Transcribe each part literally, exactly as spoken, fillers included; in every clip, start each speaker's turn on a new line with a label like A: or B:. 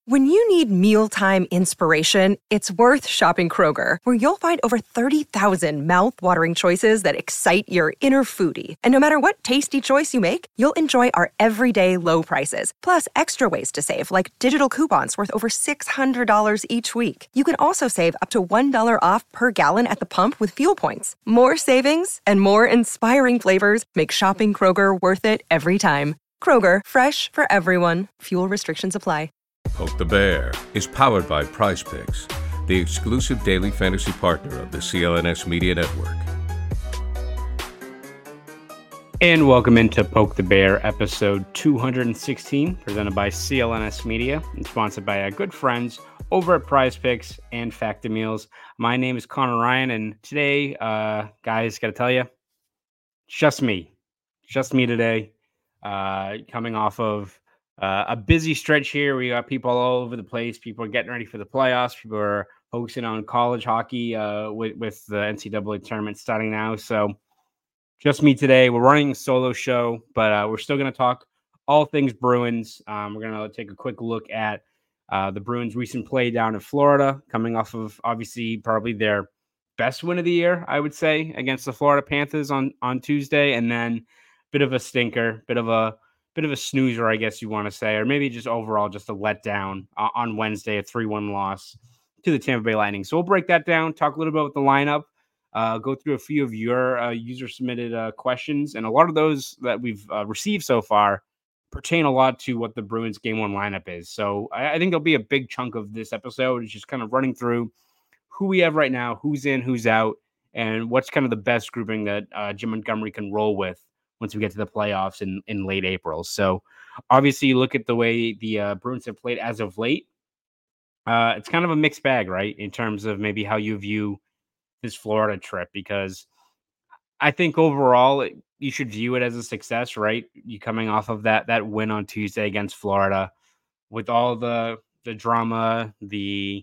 A: When you need mealtime inspiration, it's worth shopping Kroger, where you'll find over thirty thousand mouth-watering choices that excite your inner foodie. And no matter what tasty choice you make, you'll enjoy our everyday low prices, plus extra ways to save, like digital coupons worth over six hundred dollars each week. You can also save up to one dollar off per gallon at the pump with fuel points. More savings and more inspiring flavors make shopping Kroger worth it every time. Kroger, fresh for everyone. Fuel restrictions apply.
B: Poke the Bear is powered by Prize Picks, the exclusive daily fantasy partner of the C L N S Media Network.
C: And welcome into Poke the Bear, episode two hundred sixteen, presented by C L N S Media and sponsored by our good friends over at Prize Picks and Factor Meals. My name is Connor Ryan, and today, uh, guys, got to tell you, it's just me. Just me today, uh, coming off of Uh, a busy stretch here. We got people all over the place. People are getting ready for the playoffs. People are focusing on college hockey uh, with, with the N C double A tournament starting now. So just me today. We're running a solo show, but uh, we're still going to talk all things Bruins. Um, we're going to take a quick look at uh, the Bruins' recent play down in Florida, coming off of obviously probably their best win of the year, I would say, against the Florida Panthers on, on Tuesday. And then bit of a stinker, bit of a Bit of a snoozer, I guess you want to say, or maybe just overall just a letdown uh, on Wednesday, a three one loss to the Tampa Bay Lightning. So we'll break that down, talk a little bit about the lineup, uh, go through a few of your uh, user-submitted uh, questions, and a lot of those that we've uh, received so far pertain a lot to what the Bruins Game one lineup is. So I, I think there'll be a big chunk of this episode is just kind of running through who we have right now, who's in, who's out, and what's kind of the best grouping that uh, Jim Montgomery can roll with once we get to the playoffs in, in late April. So obviously you look at the way the uh, Bruins have played as of late. Uh, it's kind of a mixed bag, right? In terms of maybe how you view this Florida trip, because I think overall it, you should view it as a success, right? You coming off of that, that win on Tuesday against Florida with all the, the drama, the,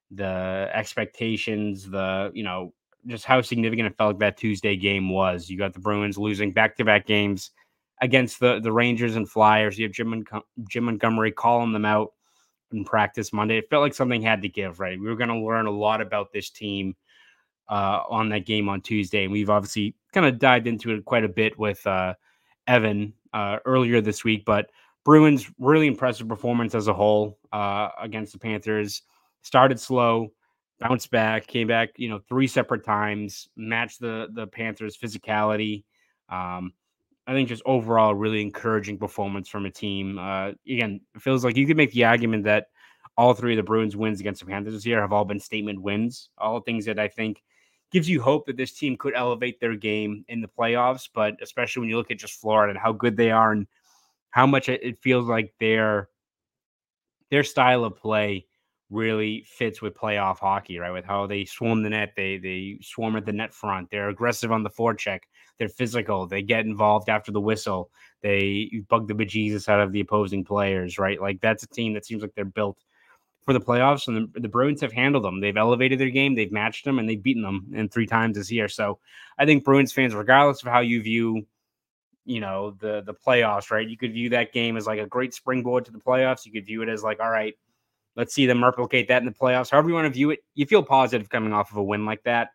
C: the expectations, the, you know, just how significant it felt like that Tuesday game was. You got the Bruins losing back-to-back games against the, the Rangers and Flyers. You have Jim, Mon- Jim Montgomery calling them out in practice Monday. It felt like something had to give, right? We were going to learn a lot about this team uh, on that game on Tuesday. And we've obviously kind of dived into it quite a bit with uh, Evan uh, earlier this week. But Bruins, really impressive performance as a whole uh, against the Panthers. Started slow, bounced back, came back, you know, three separate times, matched the the Panthers' physicality. Um, I think just overall really encouraging performance from a team. Uh, again, it feels like you could make the argument that all three of the Bruins wins against the Panthers this year have all been statement wins. All things that I think gives you hope that this team could elevate their game in the playoffs. But especially when you look at just Florida and how good they are and how much it, it feels like their their style of play really fits with playoff hockey, right? With how they swarm the net, they they swarm at the net front. They're aggressive on the forecheck. They're physical. They get involved after the whistle. They bug the bejesus out of the opposing players, right? Like that's a team that seems like they're built for the playoffs, and the, the Bruins have handled them. They've elevated their game. They've matched them, and they've beaten them in three times this year. So I think Bruins fans, regardless of how you view, you know, the the playoffs, right? You could view that game as like a great springboard to the playoffs. You could view it as like, all right, let's see them replicate that in the playoffs. However you want to view it, you feel positive coming off of a win like that,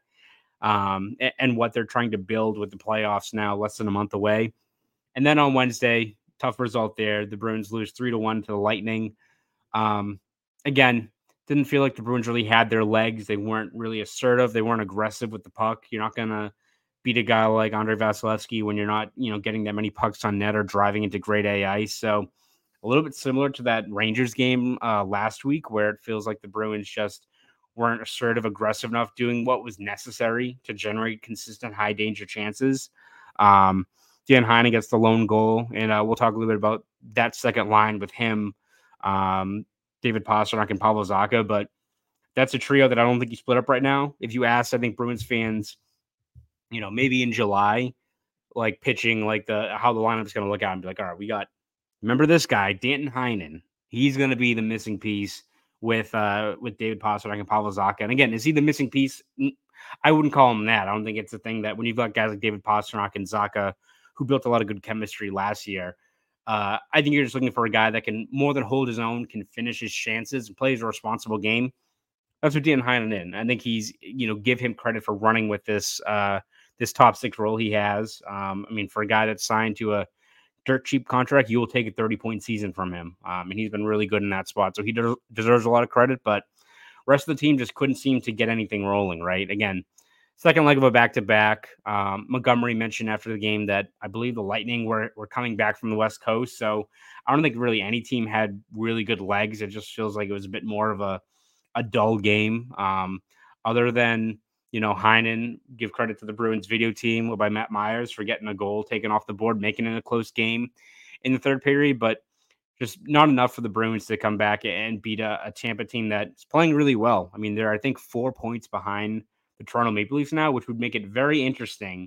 C: um, and, and what they're trying to build with the playoffs now, less than a month away. And then on Wednesday, tough result there. The Bruins lose three to one to the Lightning. Um, again, didn't feel like the Bruins really had their legs. They weren't really assertive. They weren't aggressive with the puck. You're not gonna beat a guy like Andrei Vasilevsky when you're not, you know, getting that many pucks on net or driving into grade A ice. So a little bit similar to that Rangers game uh, last week, where it feels like the Bruins just weren't assertive, aggressive enough, doing what was necessary to generate consistent high danger chances. Um, Dan Heine gets the lone goal, and uh, we'll talk a little bit about that second line with him, um, David Pastrnak and Pavel Zacha, but that's a trio that I don't think you split up right now. If you ask, I think Bruins fans, you know, maybe in July, like pitching like the how the lineup is going to look out and be like, all right, we got, remember this guy, Danton Heinen. He's going to be the missing piece with uh, with David Pastrnak and Pavel Zacha. And again, is he the missing piece? I wouldn't call him that. I don't think it's a thing that when you've got guys like David Pastrnak and Zacha who built a lot of good chemistry last year, Uh, I think you're just looking for a guy that can more than hold his own, can finish his chances, and plays a responsible game. That's what Dean Heinen in. I think he's, you know, give him credit for running with this uh, this top six role he has. Um, I mean, for a guy that's signed to a dirt cheap contract, you will take a thirty point season from him. Um, and he's been really good in that spot. So he de- deserves a lot of credit, but rest of the team just couldn't seem to get anything rolling, right? Again, second leg of a back-to-back. Um, Montgomery mentioned after the game that I believe the Lightning were, were coming back from the West Coast. So I don't think really any team had really good legs. It just feels like it was a bit more of a, a dull game. Um, other than, you know, Heinen, give credit to the Bruins video team led by Matt Myers for getting a goal taken off the board, making it a close game in the third period, but just not enough for the Bruins to come back and beat a, a Tampa team that's playing really well. I mean, they're, I think, four points behind the Toronto Maple Leafs now, which would make it very interesting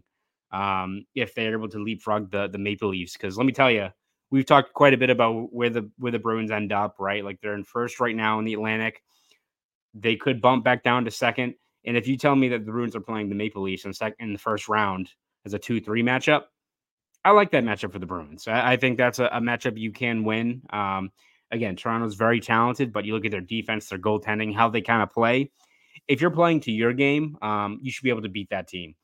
C: um, if they're able to leapfrog the, the Maple Leafs. Because let me tell you, we've talked quite a bit about where the where the Bruins end up, right? Like they're in first right now in the Atlantic. They could bump back down to second. And if you tell me that the Bruins are playing the Maple Leafs in, sec- in the first round as a two three matchup, I like that matchup for the Bruins. I, I think that's a, a matchup you can win. Um, again, Toronto's very talented, but you look at their defense, their goaltending, how they kind of play. If you're playing to your game, um, you should be able to beat that team.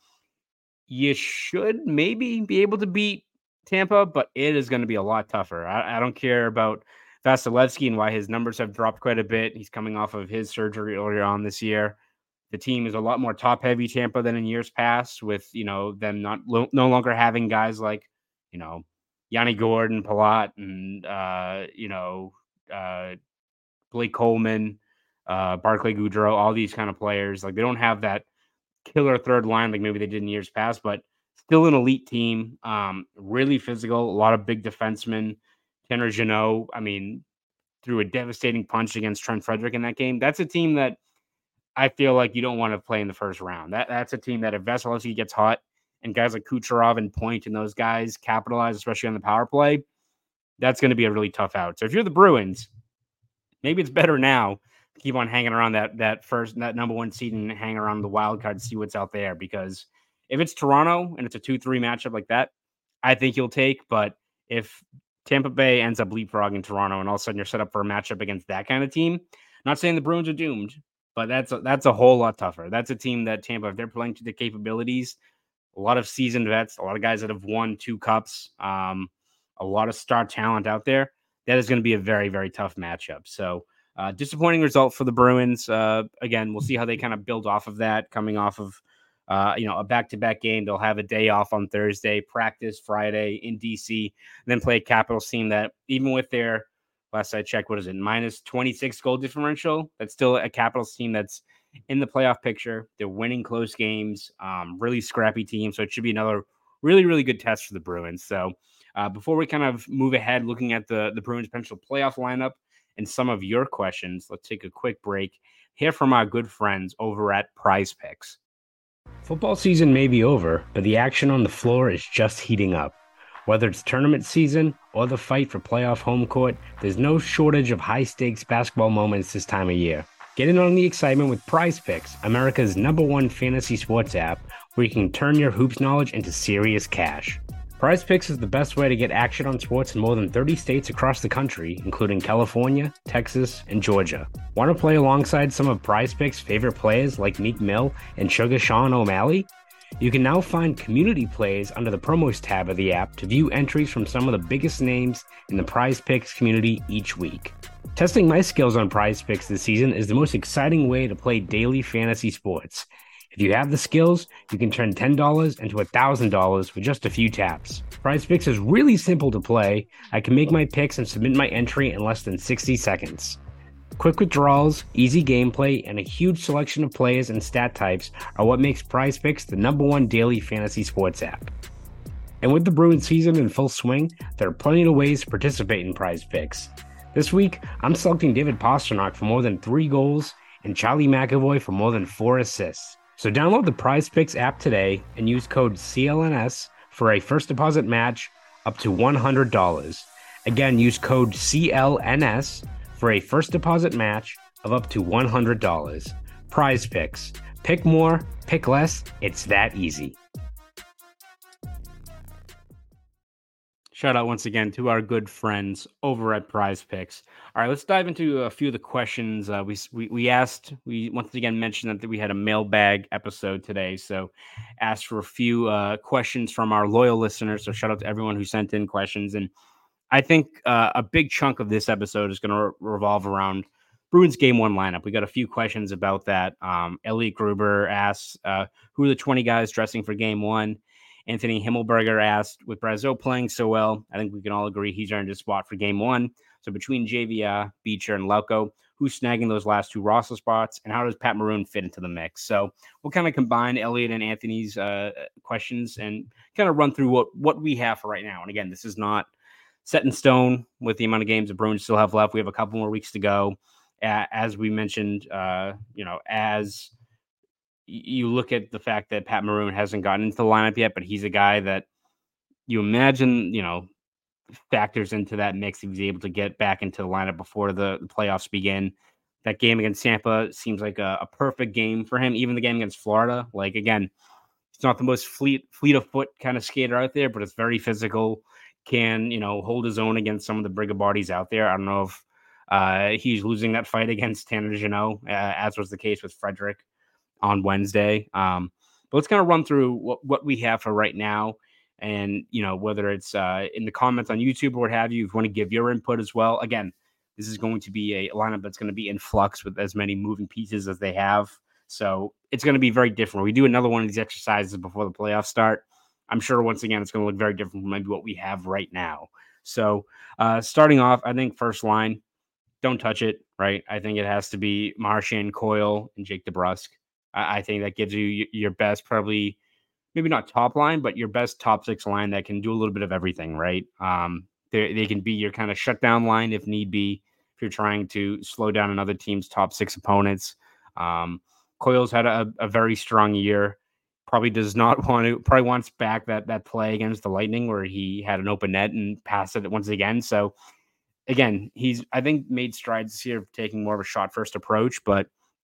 C: You should maybe be able to beat Tampa, but it is going to be a lot tougher. I, I don't care about Vasilevsky and why his numbers have dropped quite a bit. He's coming off of his surgery earlier on this year. The team is a lot more top-heavy Tampa than in years past, with, you know, them not lo- no longer having guys like, you know, Yanni Gordon, Palat, and, uh, you know, uh, Blake Coleman, uh, Barclay Goodrow, all these kind of players. Like, they don't have that killer third line like maybe they did in years past, but still an elite team, um, really physical, a lot of big defensemen. Tanner Jeannot, I mean, threw a devastating punch against Trent Frederick in that game. That's a team that I feel like you don't want to play in the first round. That That's a team that if Vasilevsky gets hot and guys like Kucherov and Point and those guys capitalize, especially on the power play, that's going to be a really tough out. So if you're the Bruins, maybe it's better now to keep on hanging around that that first that number one seed and hang around the wild card to see what's out there. Because if it's Toronto and it's a two three matchup like that, I think you'll take. But if Tampa Bay ends up leapfrogging Toronto and all of a sudden you're set up for a matchup against that kind of team, not saying the Bruins are doomed, but that's a, that's a whole lot tougher. That's a team that Tampa, if they're playing to the capabilities, a lot of seasoned vets, a lot of guys that have won two cups, um, a lot of star talent out there, that is going to be a very, very tough matchup. So uh, disappointing result for the Bruins. Uh, again, we'll see how they kind of build off of that, coming off of uh, you know a back-to-back game. They'll have a day off on Thursday, practice Friday in D C, and then play a Capitals team that, even with their last I checked, what is it, minus twenty-six goal differential, that's still a Capitals team that's in the playoff picture. They're winning close games, um, really scrappy team. So it should be another really, really good test for the Bruins. So uh, before we kind of move ahead, looking at the, the Bruins potential playoff lineup and some of your questions, let's take a quick break. Hear from our good friends over at Prize Picks.
D: Football season may be over, but the action on the floor is just heating up. Whether it's tournament season or the fight for playoff home court, there's no shortage of high-stakes basketball moments this time of year. Get in on the excitement with Prize Picks, America's number one fantasy sports app, where you can turn your hoops knowledge into serious cash. Prize Picks is the best way to get action on sports in more than thirty states across the country, including California, Texas, and Georgia. Want to play alongside some of Prize Picks' favorite players like Meek Mill and Sugar Sean O'Malley? You can now find community plays under the promos tab of the app to view entries from some of the biggest names in the Prize Picks community each week. Testing my skills on Prize Picks this season is the most exciting way to play daily fantasy sports. If you have the skills, you can turn ten dollars into one thousand dollars with just a few taps. Prize Picks is really simple to play. I can make my picks and submit my entry in less than sixty seconds. Quick withdrawals, easy gameplay, and a huge selection of players and stat types are what makes Prize Picks the number one daily fantasy sports app. And with the Bruins season in full swing, there are plenty of ways to participate in Prize Picks. This week, I'm selecting David Pastrnak for more than three goals and Charlie McAvoy for more than four assists. So download the Prize Picks app today and use code C L N S for a first deposit match up to one hundred dollars. Again, use code C L N S for a first deposit match of up to one hundred dollars. Prize Picks. Pick more, pick less. It's that easy.
C: Shout out once again to our good friends over at Prize Picks. All right, let's dive into a few of the questions uh, we, we we asked. We once again mentioned that we had a mailbag episode today, so asked for a few uh, questions from our loyal listeners. So shout out to everyone who sent in questions, and I think uh, a big chunk of this episode is going to re- revolve around Bruins game one lineup. We got a few questions about that. Um, Elliot Gruber asks, uh, who are the twenty guys dressing for game one? Anthony Himmelberger asked, with Brazeau playing so well, I think we can all agree he's earned his spot for game one. So between J V R, Beecher, and Lauko, who's snagging those last two roster spots, and how does Pat Maroon fit into the mix? So we'll kind of combine Elliot and Anthony's uh, questions and kind of run through what, what we have for right now. And again, this is not set in stone with the amount of games the Bruins still have left. We have a couple more weeks to go. Uh, as we mentioned, uh, you know, as you look at the fact that Pat Maroon hasn't gotten into the lineup yet, but he's a guy that you imagine, you know, factors into that mix. He was able to get back into the lineup before the, the playoffs begin. That game against Tampa seems like a, a perfect game for him. Even the game against Florida, like, again, he's not the most fleet fleet of foot kind of skater out there, but it's very physical. Can, you know, hold his own against some of the Brigabardis out there. I don't know if uh, he's losing that fight against Tanner Jeannot, uh, as was the case with Frederic on Wednesday. Um, but let's kind of run through what, what we have for right now. And, you know, whether it's uh, in the comments on YouTube or what have you, if you want to give your input as well. Again, this is going to be a lineup that's going to be in flux with as many moving pieces as they have. So it's going to be very different. We do another one of these exercises before the playoffs start. I'm sure, once again, it's going to look very different from maybe what we have right now. So uh, starting off, I think first line, don't touch it, right? I think it has to be Marchand, Coyle, and Jake DeBrusk. I, I think that gives you your best, probably, maybe not top line, but your best top six line that can do a little bit of everything, right? Um, they, they can be your kind of shutdown line if need be, if you're trying to slow down another team's top six opponents. Um, Coyle's had a, a very strong year. Probably does not want to, probably wants back that that play against the Lightning where he had an open net and passed it once again. So again, he's, I think, made strides here of taking more of a shot first approach, but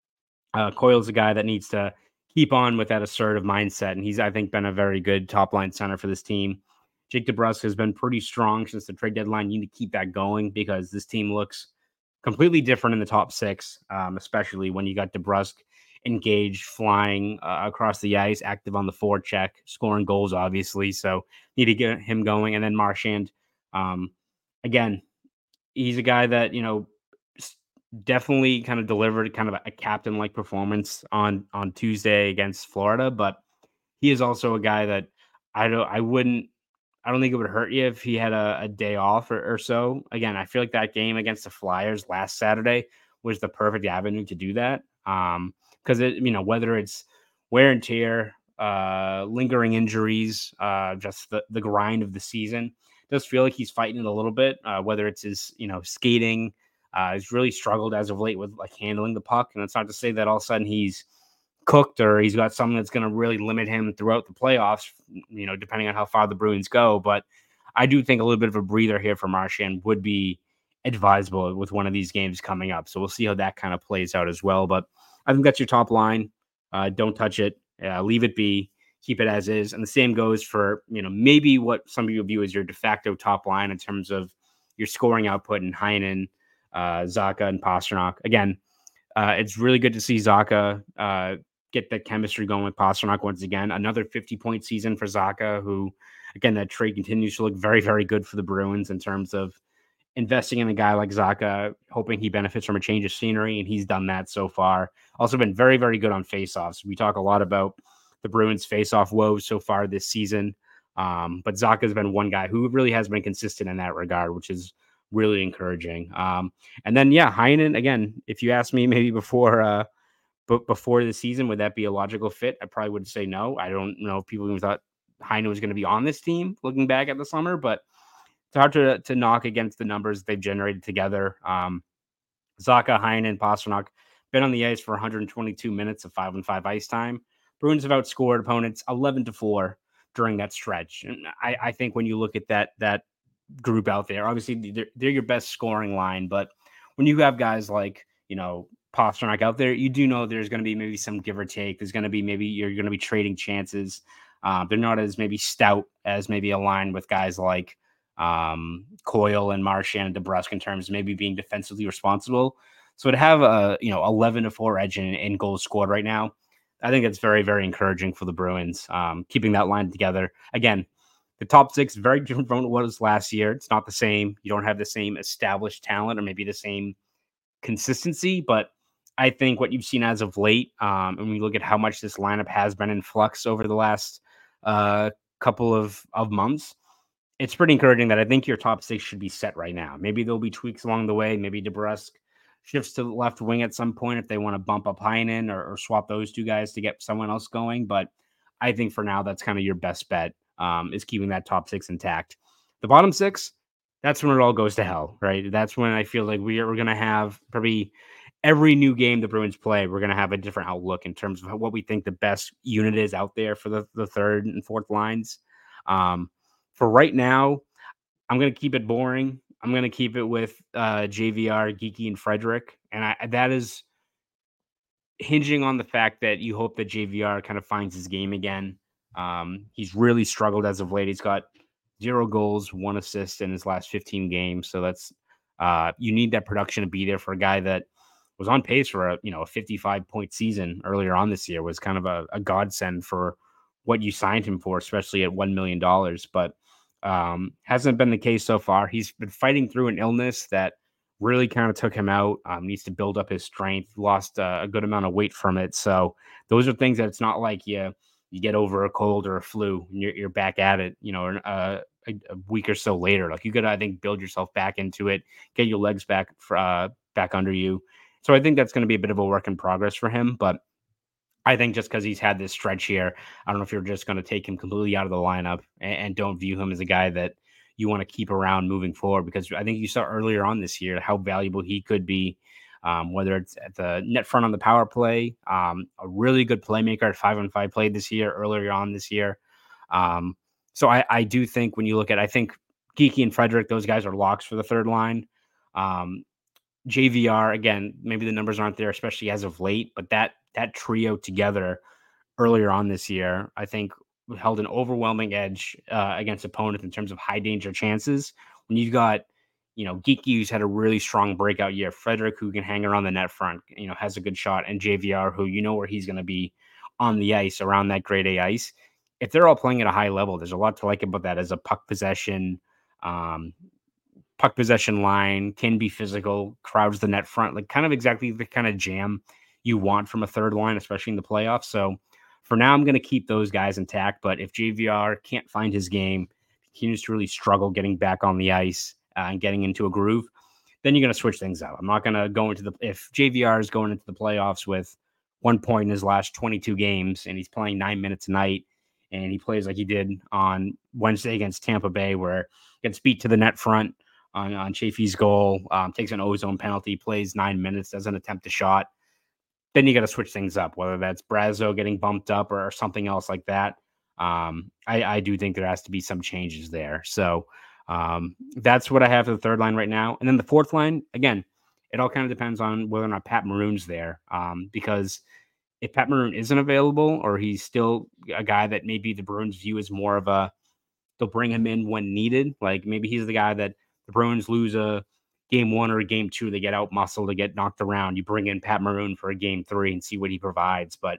C: uh, Coyle's a guy that needs to keep on with that assertive mindset. And he's, I think, been a very good top line center for this team. Jake DeBrusk has been pretty strong since the trade deadline. You need to keep that going because this team looks completely different in the top six, um, especially when you got DeBrusk engaged, flying uh, across the ice, active on the forecheck, scoring goals, obviously. So need to get him going. And then Marchand, um, again, he's a guy that, you know, definitely kind of delivered kind of a, a captain-like performance on on Tuesday against Florida, but he is also a guy that I don't, I wouldn't, I don't think it would hurt you if he had a, a day off or, or so. Again, I feel like that game against the Flyers last Saturday was the perfect avenue to do that. Um, because it, you know, whether it's wear and tear, uh, lingering injuries, uh, just the, the grind of the season, it does feel like he's fighting it a little bit. Uh, whether it's his, you know, skating, uh, he's really struggled as of late with like handling the puck, and it's not to say that all of a sudden he's cooked or he's got something that's going to really limit him throughout the playoffs, you know, depending on how far the Bruins go. But I do think a little bit of a breather here for Marchand would be advisable with one of these games coming up. So we'll see how that kind of plays out as well. But I think that's your top line. Uh, don't touch it. Uh, leave it be. Keep it as is. And the same goes for, you know, maybe what some people view as your de facto top line in terms of your scoring output in Heinen, uh, Zacha, and Pastrnak. Again, uh, it's really good to see Zacha uh, get the chemistry going with Pastrnak once again. Another fifty-point season for Zacha, who, again, that trade continues to look very, very good for the Bruins in terms of investing in a guy like Zacha, hoping he benefits from a change of scenery, and he's done that so far. Also been very, very good on faceoffs. We talk a lot about the Bruins' faceoff woes so far this season, um, but Zacha has been one guy who really has been consistent in that regard, which is really encouraging. Um, and then, yeah, Heinen, again, if you asked me maybe before uh, b- before the season, would that be a logical fit? I probably would say no. I don't know if people even thought Heinen was going to be on this team looking back at the summer, but it's hard to, to knock against the numbers they've generated together. Um, Zacha, Heinen, Pastrnak been on the ice for one hundred twenty-two minutes of five on five ice time. Bruins have outscored opponents eleven to four during that stretch. And I, I think when you look at that that group out there, obviously they're, they're your best scoring line, but when you have guys like, you know, Pastrnak out there, you do know there's going to be maybe some give or take. There's going to be maybe you're going to be trading chances. Uh, they're not as maybe stout as maybe a line with guys like um, Coyle and Marchand and DeBrusk in terms of maybe being defensively responsible. So to have a, you know, eleven to four edge in, in goals scored right now, I think it's very, very encouraging for the Bruins, um, keeping that line together. Again, the top six, very different from what it was last year. It's not the same. You don't have the same established talent or maybe the same consistency, but I think what you've seen as of late, um, and when you look at how much this lineup has been in flux over the last uh, couple of, of months, it's pretty encouraging that I think your top six should be set right now. Maybe there'll be tweaks along the way. Maybe DeBrusk shifts to the left wing at some point if they want to bump up Heinen or, or swap those two guys to get someone else going. But I think for now, that's kind of your best bet, um, is keeping that top six intact. The bottom six, that's when it all goes to hell, right? That's when I feel like we are, we're going to have probably every new game the Bruins play, we're going to have a different outlook in terms of what we think the best unit is out there for the, the third and fourth lines. Um, for right now, I'm going to keep it boring. I'm going to keep it with uh, J V R, Geeky, and Frederick. And I, that is hinging on the fact that you hope that J V R kind of finds his game again. Um, he's really struggled as of late. He's got zero goals, one assist in his last fifteen games. So that's uh, you need that production to be there for a guy that was on pace for a you know a fifty-five point season earlier on this year. Was kind of a, a godsend for what you signed him for, especially at one million dollars. But um, hasn't been the case so far. He's been fighting through an illness that really kind of took him out. Um, needs to build up his strength. Lost uh, a good amount of weight from it. So those are things that it's not like you you get over a cold or a flu and you're, you're back at it, you know, uh, a, a week or so later. Like you got to, I think, build yourself back into it, get your legs back uh, back under you. So I think that's going to be a bit of a work in progress for him. But I think just because he's had this stretch here, I don't know if you're just going to take him completely out of the lineup and, and don't view him as a guy that you want to keep around moving forward, because I think you saw earlier on this year how valuable he could be, um, whether it's at the net front on the power play, um, a really good playmaker at five on five play this year, earlier on this year. Um, so I, I do think when you look at, I think Geeky and Frederick, those guys are locks for the third line. Um, J V R, again, maybe the numbers aren't there, especially as of late, but that that trio together earlier on this year, I think held an overwhelming edge uh, against opponents in terms of high danger chances. When you've got, you know, Geeky, who's had a really strong breakout year, Frederick, who can hang around the net front, you know, has a good shot, and J V R, who you know where he's going to be on the ice around that grade A ice. If they're all playing at a high level, there's a lot to like about that as a puck possession, um, puck possession line, can be physical, crowds the net front, like kind of exactly the kind of jam you want from a third line, especially in the playoffs. So for now, I'm going to keep those guys intact. But if J V R can't find his game, continues to really struggle getting back on the ice uh, and getting into a groove, then you're going to switch things out. I'm not going to go into the, if J V R is going into the playoffs with one point in his last twenty-two games and he's playing nine minutes a night and he plays like he did on Wednesday against Tampa Bay, where he gets beat to the net front on, on Chafee's goal, um, takes an ozone penalty, plays nine minutes, doesn't attempt a shot, then you got to switch things up, whether that's Brazeau getting bumped up or, or something else like that. Um, I, I do think there has to be some changes there. So um, that's what I have for the third line right now. And then the fourth line, again, it all kind of depends on whether or not Pat Maroon's there. Um, because if Pat Maroon isn't available, or he's still a guy that maybe the Bruins view as more of a, they'll bring him in when needed. Like maybe he's the guy that the Bruins lose a game one or a game two, they get out muscled, they get knocked around. You bring in Pat Maroon for a game three and see what he provides. But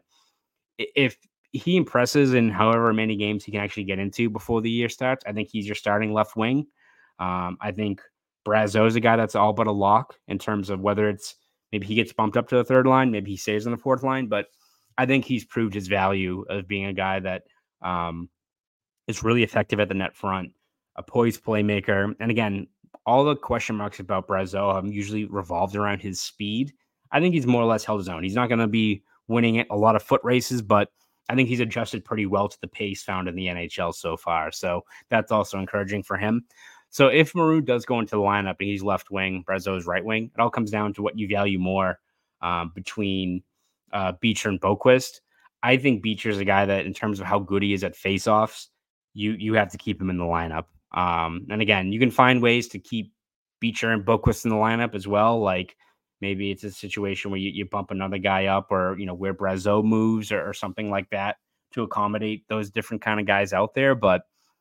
C: if he impresses in however many games he can actually get into before the year starts, I think he's your starting left wing. Um, I think Brazeau is a guy that's all but a lock in terms of whether it's maybe he gets bumped up to the third line, maybe he stays on the fourth line. But I think he's proved his value of being a guy that um, is really effective at the net front, a poised playmaker. And again, all the question marks about Brazeau have usually revolved around his speed. I think he's more or less held his own. He's not going to be winning a lot of foot races, but I think he's adjusted pretty well to the pace found in the N H L so far. So that's also encouraging for him. So if Maroon does go into the lineup and he's left wing, Brazeau is right wing, it all comes down to what you value more um, between uh, Beecher and Boqvist. I think Beecher is a guy that, in terms of how good he is at faceoffs, you you have to keep him in the lineup. Um, and again, you can find ways to keep Beecher and Boqvist in the lineup as well. Like maybe it's a situation where you, you bump another guy up, or, you know, where Brazeau moves or, or something like that to accommodate those different kind of guys out there. But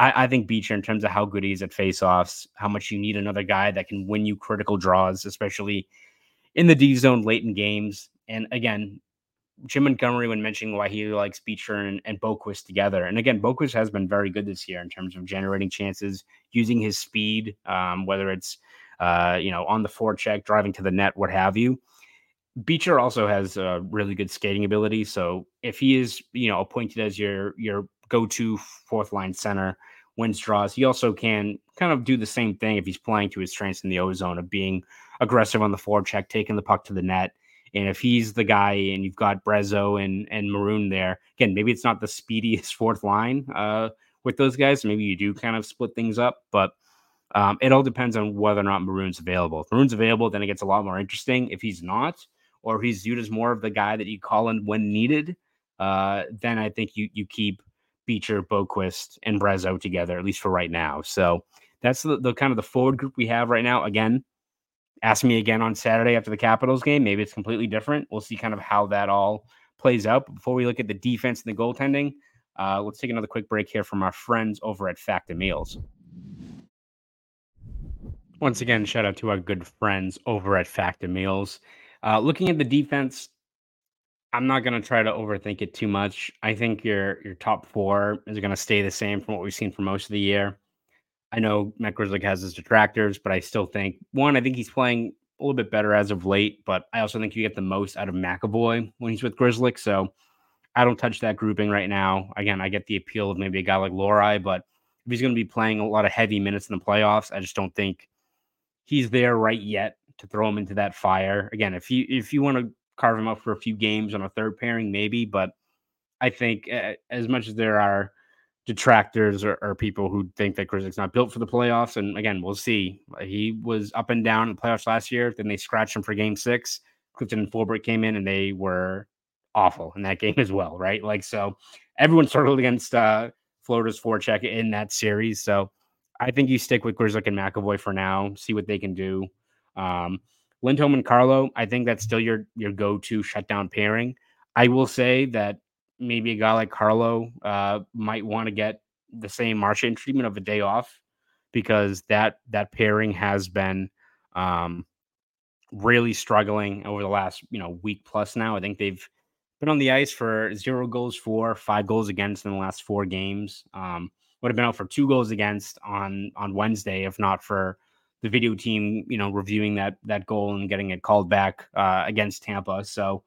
C: I, I think Beecher, in terms of how good he is at faceoffs, how much you need another guy that can win you critical draws, especially in the D zone late in games. And again, Jim Montgomery, when mentioning why he likes Beecher and, and Boquist together. And again, Boquist has been very good this year in terms of generating chances, using his speed, um, whether it's, uh, you know, on the forecheck, driving to the net, what have you. Beecher also has a really good skating ability. So if he is, you know, appointed as your, your go-to fourth line center, wins draws, he also can kind of do the same thing if he's playing to his strengths in the O-zone of being aggressive on the forecheck, taking the puck to the net. And if he's the guy and you've got Brezzo and, and Maroon there, again, maybe it's not the speediest fourth line uh, with those guys. Maybe you do kind of split things up, but um, it all depends on whether or not Maroon's available. If Maroon's available, then it gets a lot more interesting. If he's not, or if he's viewed as more of the guy that you call in when needed, uh, then I think you you keep Beecher, Boquist, and Brezzo together, at least for right now. So that's the, the kind of the forward group we have right now. Again, ask me again on Saturday after the Capitals game. Maybe it's completely different. We'll see kind of how that all plays out. But before we look at the defense and the goaltending, uh, let's take another quick break here from our friends over at Factor Meals. Once again, shout out to our good friends over at Factor Meals. Uh, looking at the defense, I'm not going to try to overthink it too much. I think your your top four is going to stay the same from what we've seen for most of the year. I know Matt Grzelcyk has his detractors, but I still think, one, I think he's playing a little bit better as of late, but I also think you get the most out of McAvoy when he's with Grzelcyk, so I don't touch that grouping right now. Again, I get the appeal of maybe a guy like Lohrei, but if he's going to be playing a lot of heavy minutes in the playoffs, I just don't think he's there right yet to throw him into that fire. Again, if you if you want to carve him up for a few games on a third pairing, maybe, but I think uh, as much as there are detractors or, or people who think that Grzelcyk's not built for the playoffs. And again, we'll see. He was up and down in the playoffs last year. Then they scratched him for game six. Clifton and Fulbright came in and they were awful in that game as well, right? Like, so everyone struggled against uh, Florida's forecheck in that series. So I think you stick with Grzelcyk and McAvoy for now, see what they can do. Um, Lindholm and Carlo, I think that's still your your go-to shutdown pairing. I will say that maybe a guy like Carlo uh, might want to get the same Marchand treatment of a day off because that that pairing has been um, really struggling over the last you know week plus now. I think they've been on the ice for zero goals for, five goals against in the last four games. Um, would have been out for two goals against on on Wednesday, if not for the video team, you know, reviewing that that goal and getting it called back uh, against Tampa. So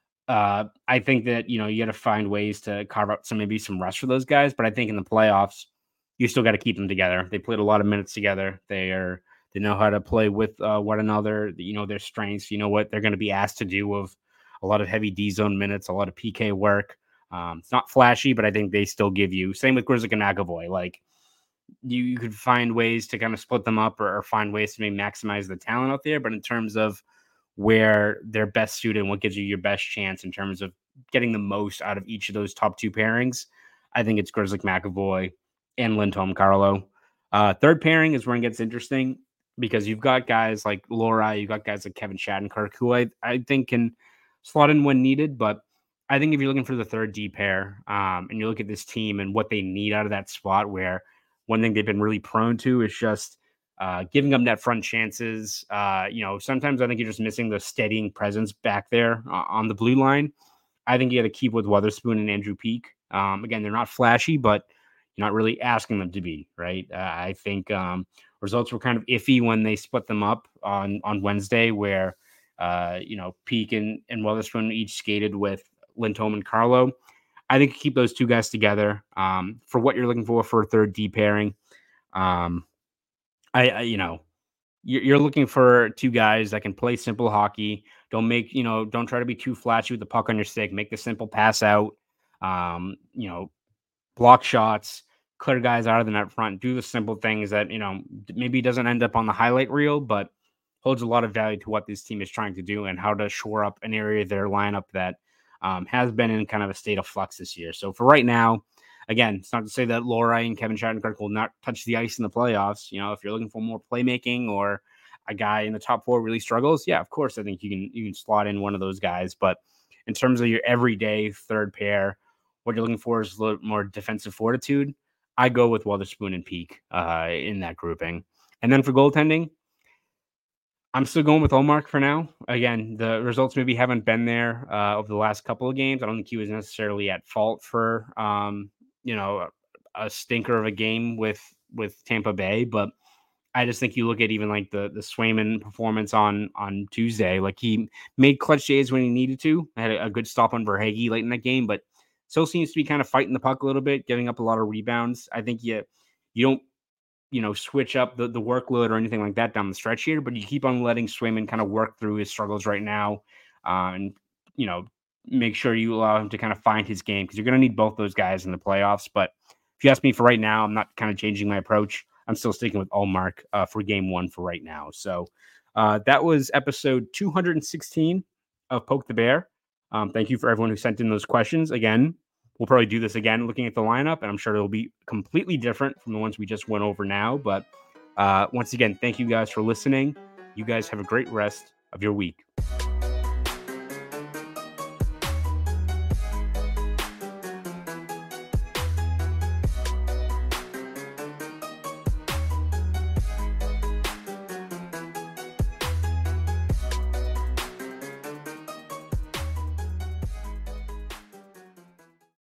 C: uh, I think that, you know, you got to find ways to carve out some, maybe some rest for those guys. But I think in the playoffs, you still got to keep them together. They played a lot of minutes together. They are, they know how to play with uh, one another. You know, their strengths, you know what they're going to be asked to do of a lot of heavy D zone minutes, a lot of P K work. Um, it's not flashy, but I think they still give you, same with Grzelcyk and McAvoy. Like you, you could find ways to kind of split them up or, or find ways to maybe maximize the talent out there. But in terms of where they're best suited and what gives you your best chance in terms of getting the most out of each of those top two pairings, I think it's Grzelcyk, McAvoy, and Lindholm, Carlo. Uh, third pairing is when it gets interesting because you've got guys like Lohrei, you've got guys like Kevin Shattenkirk, who I, I think can slot in when needed. But I think if you're looking for the third D pair um, and you look at this team and what they need out of that spot, where one thing they've been really prone to is just uh, giving up net front chances. Uh, you know, sometimes I think you're just missing the steadying presence back there uh, on the blue line. I think you got to keep with Weatherspoon and Andrew Peeke. Um, again, they're not flashy, but you're not really asking them to be, right? Uh, I think um, results were kind of iffy when they split them up on, on Wednesday, where, uh, you know, Peeke and, and Weatherspoon each skated with Lindholm and Carlo. I think keep those two guys together um, for what you're looking for for a third D pairing. Um, I, I, you know, you're, you're looking for two guys that can play simple hockey. Don't make, you know, don't try to be too flashy with the puck on your stick. Make the simple pass out. Um, you know, block shots, clear guys out of the net front. Do the simple things that, you know, maybe doesn't end up on the highlight reel, but holds a lot of value to what this team is trying to do and how to shore up an area of their lineup that um, has been in kind of a state of flux this year. So for right now, again, it's not to say that Lohrei and Kevin Shattenkirk will not touch the ice in the playoffs. You know, if you're looking for more playmaking or a guy in the top four really struggles, yeah, of course, I think you can you can slot in one of those guys. But in terms of your everyday third pair, what you're looking for is a little more defensive fortitude. I go with Weatherspoon and Peak uh, in that grouping. And then for goaltending, I'm still going with Ullmark for now. Again, the results maybe haven't been there uh, over the last couple of games. I don't think he was necessarily at fault for, um, you know, a, a stinker of a game with with Tampa Bay, but I just think you look at even like the the Swayman performance on on Tuesday, like he made clutch saves when he needed to. Had a, a good stop on Verhaeghe late in that game, but still seems to be kind of fighting the puck a little bit, giving up a lot of rebounds. I think you you don't you know, switch up the, the workload or anything like that down the stretch here, but you keep on letting Swayman kind of work through his struggles right now. Uh, and, you know, make sure you allow him to kind of find his game because you're going to need both those guys in the playoffs. But if you ask me for right now, I'm not kind of changing my approach. I'm still sticking with Ullmark uh, for game one for right now. So uh, that was episode two hundred sixteen of Poke the Bear. Um, thank you for everyone who sent in those questions. Again, we'll probably do this again looking at the lineup, and I'm sure it'll be completely different from the ones we just went over now. But uh, once again, thank you guys for listening. You guys have a great rest of your week.